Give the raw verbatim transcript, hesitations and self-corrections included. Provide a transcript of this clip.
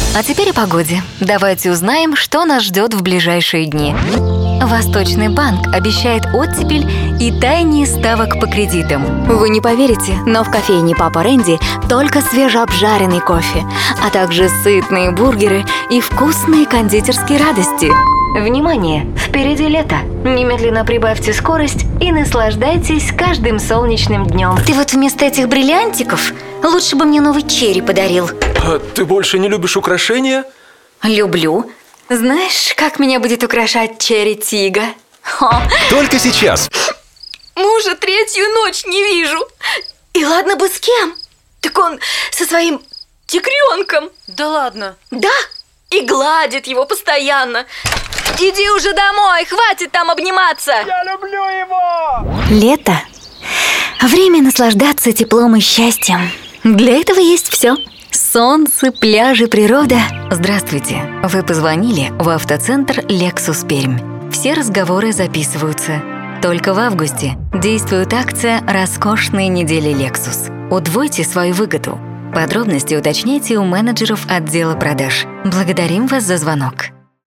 А теперь о погоде. Давайте узнаем, что нас ждет в ближайшие дни. Восточный банк обещает оттепель и таяние ставок по кредитам. Вы не поверите, но в кофейне Папа Рэнди только свежеобжаренный кофе, а также сытные бургеры и вкусные кондитерские радости. Внимание! Впереди лето! Немедленно прибавьте скорость и наслаждайтесь каждым солнечным днем. Ты вот вместо этих бриллиантиков лучше бы мне новый черри подарил. А ты больше не любишь украшения? Люблю. Знаешь, как меня будет украшать черри Тига? Хо. Только сейчас. Мужа третью ночь не вижу. И ладно бы с кем? Так он со своим тигренком. Да ладно? Да, и гладит его постоянно. Иди уже домой, хватит там обниматься. Я люблю его! Лето. Время наслаждаться теплом и счастьем. Для этого есть все. Солнце, пляжи, природа. Здравствуйте. Вы позвонили в автоцентр Lexus Пермь. Все разговоры записываются. Только в августе действует акция «Роскошные недели Lexus». Удвойте свою выгоду. Подробности уточняйте у менеджеров отдела продаж. Благодарим вас за звонок.